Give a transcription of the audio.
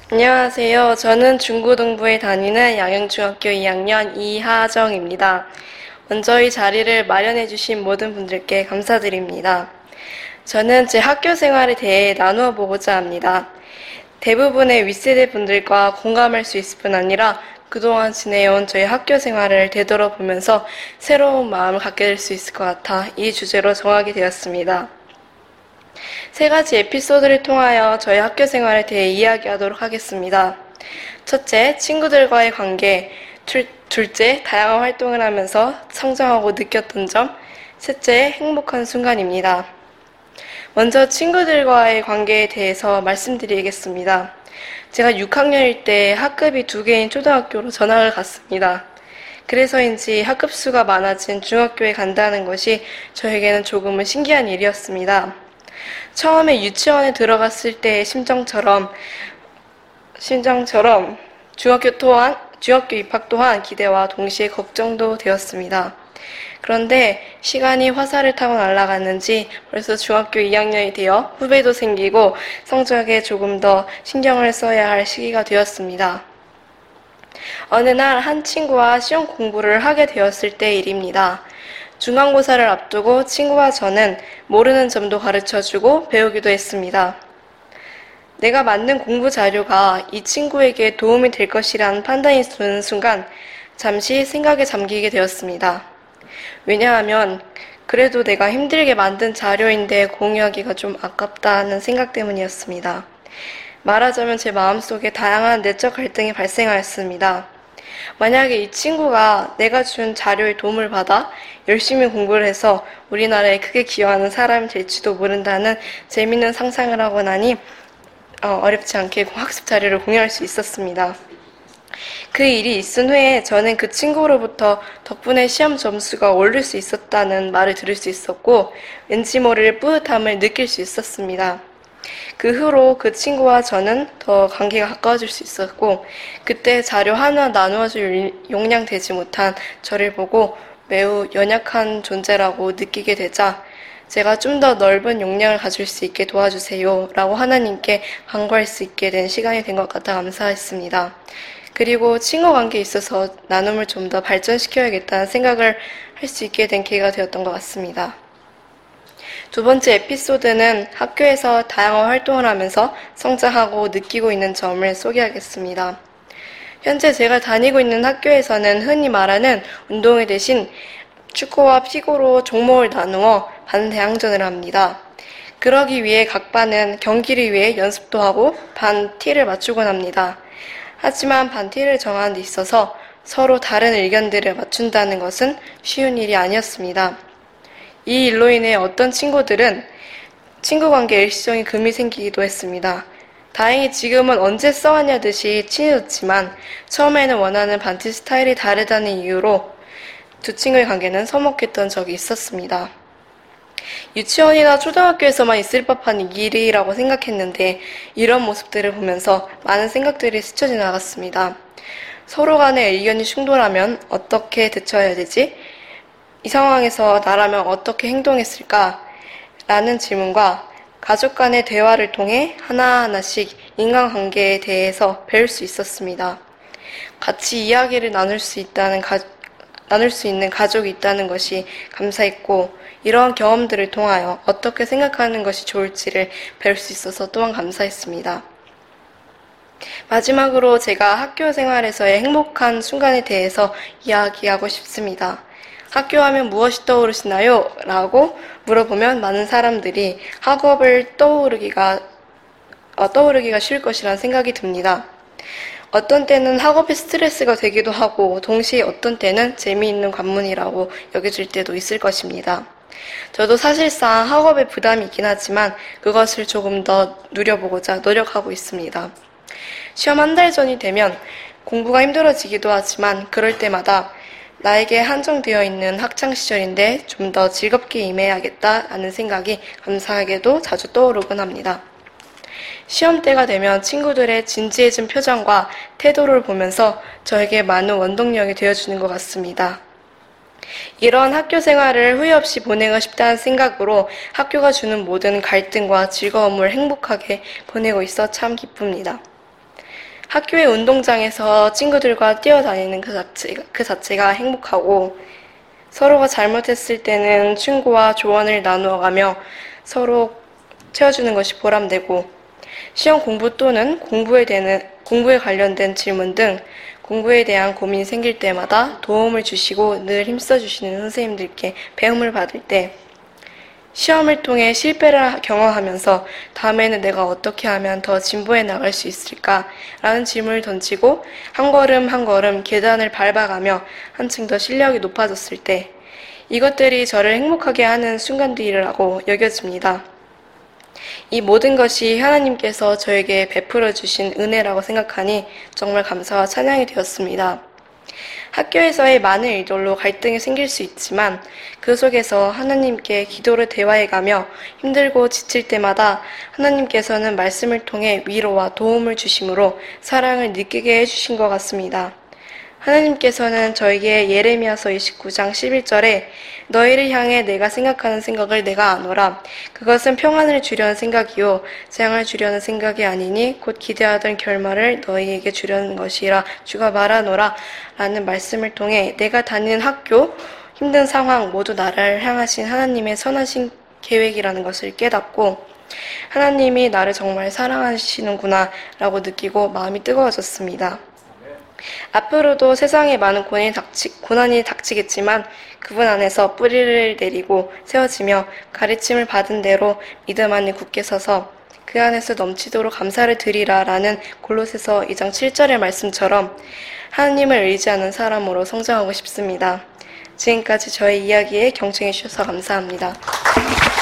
안녕하세요. 저는 중고등부에 다니는 양영중학교 2학년 이하정입니다. 먼저 이 자리를 마련해주신 모든 분들께 감사드립니다. 저는 제 학교 생활에 대해 나누어 보고자 합니다. 대부분의 윗세대 분들과 공감할 수 있을 뿐 아니라 그동안 지내온 저희 학교 생활을 되돌아보면서 새로운 마음을 갖게 될 수 있을 것 같아 이 주제로 정하게 되었습니다. 세 가지 에피소드를 통하여 저희 학교 생활에 대해 이야기하도록 하겠습니다. 첫째, 친구들과의 관계. 둘째, 다양한 활동을 하면서 성장하고 느꼈던 점. 셋째, 행복한 순간입니다. 먼저 친구들과의 관계에 대해서 말씀드리겠습니다. 제가 6학년일 때 학급이 2개인 초등학교로 전학을 갔습니다. 그래서인지 학급 수가 많아진 중학교에 간다는 것이 저에게는 조금은 신기한 일이었습니다. 처음에 유치원에 들어갔을 때의 심정처럼 중학교 입학 또한 기대와 동시에 걱정도 되었습니다. 그런데 시간이 화살을 타고 날아갔는지 벌써 중학교 2학년이 되어 후배도 생기고 성적에 조금 더 신경을 써야 할 시기가 되었습니다. 어느 날 한 친구와 시험 공부를 하게 되었을 때의 일입니다. 중간고사를 앞두고 친구와 저는 모르는 점도 가르쳐주고 배우기도 했습니다. 내가 만든 공부 자료가 이 친구에게 도움이 될 것이라는 판단이 드는 순간 잠시 생각에 잠기게 되었습니다. 왜냐하면 그래도 내가 힘들게 만든 자료인데 공유하기가 좀 아깝다는 생각 때문이었습니다. 말하자면 제 마음속에 다양한 내적 갈등이 발생하였습니다. 만약에 이 친구가 내가 준 자료의 도움을 받아 열심히 공부를 해서 우리나라에 크게 기여하는 사람이 될지도 모른다는 재미있는 상상을 하고 나니 어렵지 않게 학습 자료를 공유할 수 있었습니다. 그 일이 있은 후에 저는 그 친구로부터 덕분에 시험 점수가 오를 수 있었다는 말을 들을 수 있었고 왠지 모를 뿌듯함을 느낄 수 있었습니다. 그 후로 그 친구와 저는 더 관계가 가까워질 수 있었고 그때 자료 하나 나누어줄 용량 되지 못한 저를 보고 매우 연약한 존재라고 느끼게 되자 제가 좀 더 넓은 용량을 가질 수 있게 도와주세요 라고 하나님께 간구할 수 있게 된 시간이 된 것 같아 감사했습니다. 그리고 친구 관계에 있어서 나눔을 좀 더 발전시켜야겠다는 생각을 할 수 있게 된 계기가 되었던 것 같습니다. 두 번째 에피소드는 학교에서 다양한 활동을 하면서 성장하고 느끼고 있는 점을 소개하겠습니다. 현재 제가 다니고 있는 학교에서는 흔히 말하는 운동회 대신 축구와 피구로 종목을 나누어 반대항전을 합니다. 그러기 위해 각 반은 경기를 위해 연습도 하고 반 티를 맞추곤 합니다. 하지만 반 티를 정하는 데 있어서 서로 다른 의견들을 맞춘다는 것은 쉬운 일이 아니었습니다. 이 일로 인해 어떤 친구들은 친구 관계에 일시적인 금이 생기기도 했습니다. 다행히 지금은 언제 써왔냐듯이 친해졌지만 처음에는 원하는 반티 스타일이 다르다는 이유로 두 친구의 관계는 서먹했던 적이 있었습니다. 유치원이나 초등학교에서만 있을 법한 일이라고 생각했는데 이런 모습들을 보면서 많은 생각들이 스쳐 지나갔습니다. 서로 간의 의견이 충돌하면 어떻게 대처해야 되지? 이 상황에서 나라면 어떻게 행동했을까? 라는 질문과 가족 간의 대화를 통해 하나하나씩 인간관계에 대해서 배울 수 있었습니다. 같이 이야기를 나눌 수 있는 가족이 있다는 것이 감사했고 이러한 경험들을 통하여 어떻게 생각하는 것이 좋을지를 배울 수 있어서 또한 감사했습니다. 마지막으로 제가 학교 생활에서의 행복한 순간에 대해서 이야기하고 싶습니다. 학교 하면 무엇이 떠오르시나요? 라고 물어보면 많은 사람들이 학업을 떠오르기가 쉬울 것이라는 생각이 듭니다. 어떤 때는 학업이 스트레스가 되기도 하고 동시에 어떤 때는 재미있는 관문이라고 여겨질 때도 있을 것입니다. 저도 사실상 학업에 부담이 있긴 하지만 그것을 조금 더 누려보고자 노력하고 있습니다. 시험 한 달 전이 되면 공부가 힘들어지기도 하지만 그럴 때마다 나에게 한정되어 있는 학창시절인데 좀 더 즐겁게 임해야겠다라는 생각이 감사하게도 자주 떠오르곤 합니다. 시험 때가 되면 친구들의 진지해진 표정과 태도를 보면서 저에게 많은 원동력이 되어주는 것 같습니다. 이런 학교 생활을 후회 없이 보내고 싶다는 생각으로 학교가 주는 모든 갈등과 즐거움을 행복하게 보내고 있어 참 기쁩니다. 학교의 운동장에서 친구들과 뛰어다니는 그 자체가 행복하고, 서로가 잘못했을 때는 충고와 조언을 나누어가며 서로 채워주는 것이 보람되고, 시험 공부 또는 공부에 관련된 질문 등 공부에 대한 고민이 생길 때마다 도움을 주시고 늘 힘써주시는 선생님들께 배움을 받을 때, 시험을 통해 실패를 경험하면서 다음에는 내가 어떻게 하면 더 진보해 나갈 수 있을까? 라는 질문을 던지고 한 걸음 한 걸음 계단을 밟아가며 한층 더 실력이 높아졌을 때, 이것들이 저를 행복하게 하는 순간들이라고 여겨집니다. 이 모든 것이 하나님께서 저에게 베풀어 주신 은혜라고 생각하니 정말 감사와 찬양이 되었습니다. 학교에서의 많은 일들로 갈등이 생길 수 있지만 그 속에서 하나님께 기도를 대화해가며 힘들고 지칠 때마다 하나님께서는 말씀을 통해 위로와 도움을 주심으로 사랑을 느끼게 해주신 것 같습니다. 하나님께서는 저에게 예레미야서 29장 11절에 너희를 향해 내가 생각하는 생각을 내가 아노라. 그것은 평안을 주려는 생각이요 재앙을 주려는 생각이 아니니 곧 기대하던 결말을 너희에게 주려는 것이라 주가 말하노라. 라는 말씀을 통해 내가 다니는 학교, 힘든 상황 모두 나를 향하신 하나님의 선하신 계획이라는 것을 깨닫고 하나님이 나를 정말 사랑하시는구나 라고 느끼고 마음이 뜨거워졌습니다. 앞으로도 세상에 많은 고난이 닥치겠지만 그분 안에서 뿌리를 내리고 세워지며 가르침을 받은 대로 믿음 안에 굳게 서서 그 안에서 넘치도록 감사를 드리라 라는 골로새서 2장 7절의 말씀처럼 하나님을 의지하는 사람으로 성장하고 싶습니다. 지금까지 저의 이야기에 경청해 주셔서 감사합니다.